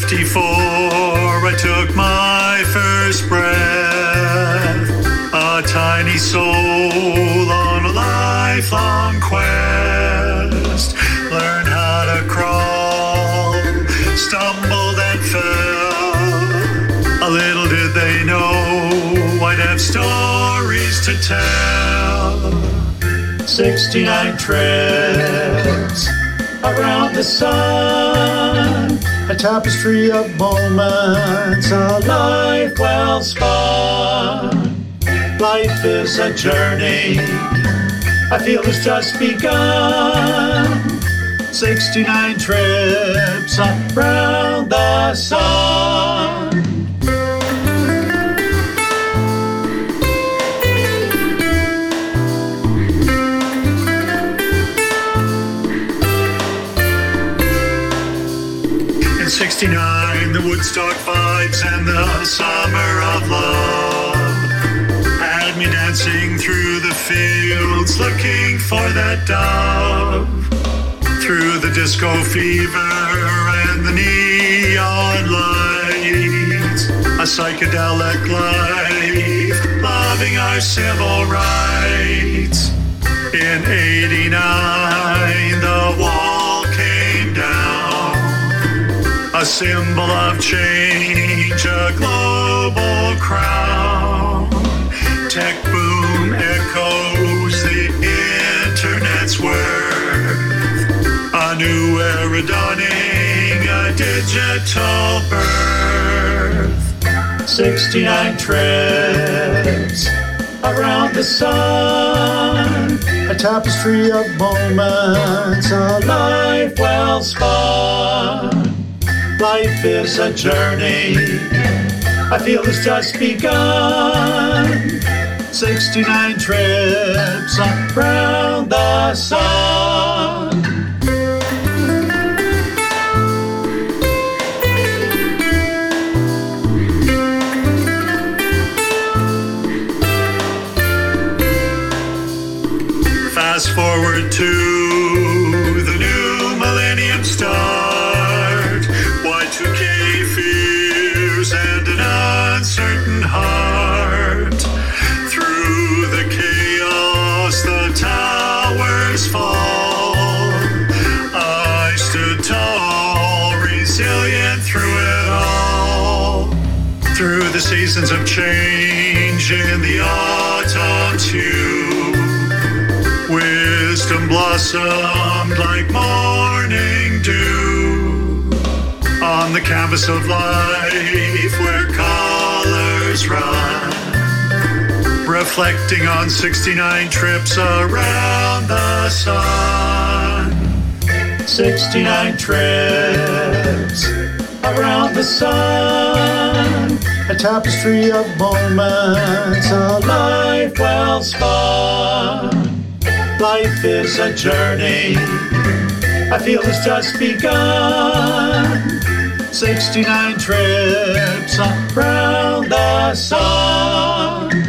54, I took my first breath. A tiny soul on a lifelong quest. Learned how to crawl, stumbled and fell. A little did they know I'd have stories to tell. 69 trips around the sun, a tapestry of moments, a life well spun. Life is a journey I feel it's just begun. 69 trips around the sun. In 69, the Woodstock vibes and the summer of love had me dancing through the fields looking for that dove. Through the disco fever and the neon lights, a psychedelic life, loving our civil rights. In 89, the wall came down, a symbol of change, a global crown. Tech boom echoes the internet's worth. A new era dawning, a digital birth. 69 trips around the sun, a tapestry of moments, a life well spun. Life is a journey I feel it's just begun. 69 trips around the sun. Fast forward to the new millennium start. Y2K fears and an uncertain heart. Through the chaos, the towers fall. I stood tall, resilient through it all. Through the seasons of change in the autumn too, wisdom blossomed like morning dew. On the canvas of life where colors run, reflecting on 69 trips around the sun. 69 trips around the sun, a tapestry of moments, a life well spun. Life is a journey I feel it's just begun. 69 trips around the sun.